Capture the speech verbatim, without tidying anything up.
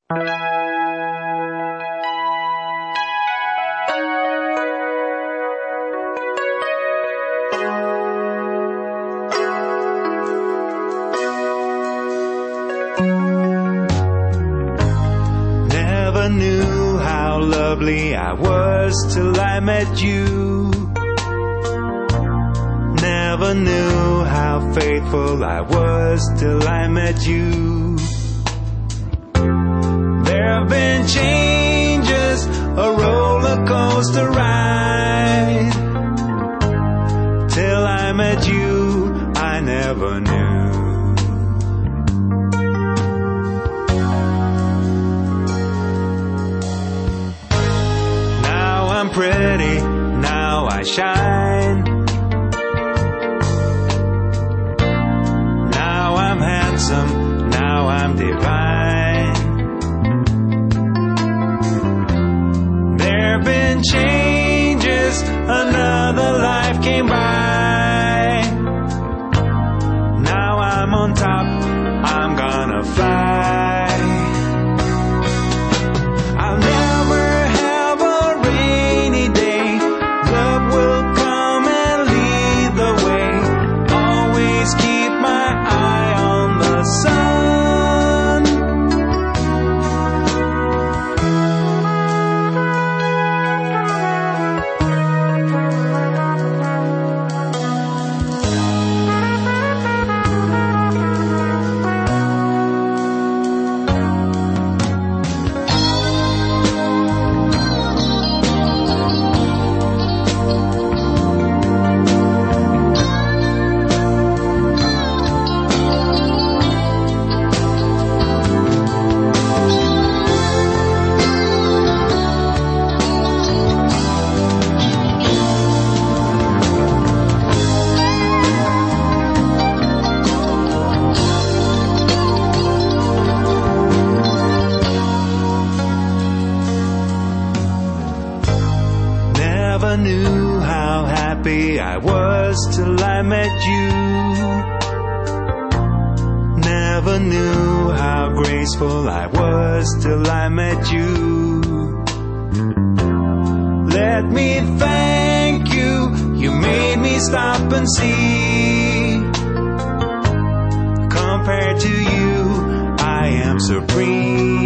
Never knew how lovely I was till I met you. Never knew how faithful I was till I met you. There have been changes, a roller coaster ride. Till I met you, I never knew. Now I'm pretty, now I shine. Now I'm handsome, now I'm divine. There've been changes, another life came by. Now I'm on top, I'm gonna fly. I'll never have a rainy day. Love will come and lead the way. Always keep my eye on the sun. Never knew how happy I was till I met you. Never knew how graceful I was till I met you. Let me thank you, you made me stop and see. Compared to you, I am supreme.